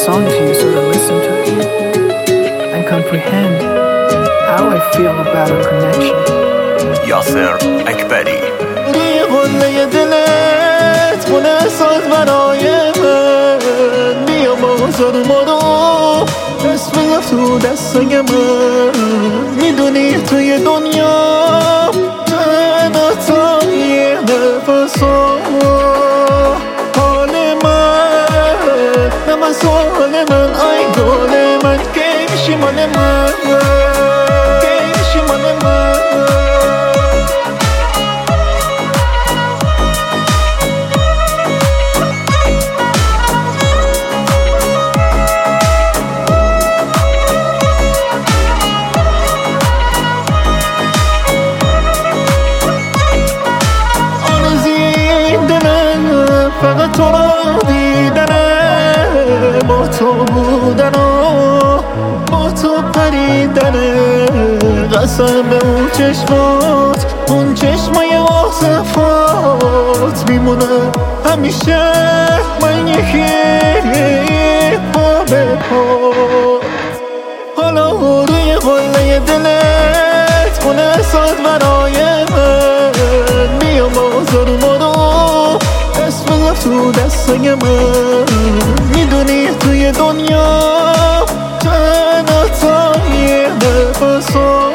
songs you used to listen to and comprehend how I feel about our connection. یاسر اکبری. روی قله دلت خونه ساز برای من، بیا بازار ما رو دست بگیر تو دستای من. میدونی توی دنیا تنها تا یه نفس حال من نماز حال من، آی گل من کی میشی مال من، کی میشی مال من. فقط تو را دیدنه، با تو بودنه، با تو پریدنه. قسم به اون چشمات، اون چشمای آصفات میمونه همیشه من یکی پا به پا. حالا روی قله دلت خونه ساز برای من، بیا بازار ما رو دست بگیر تو دستای من. میدونی توی دنیا تنها تا یه نفس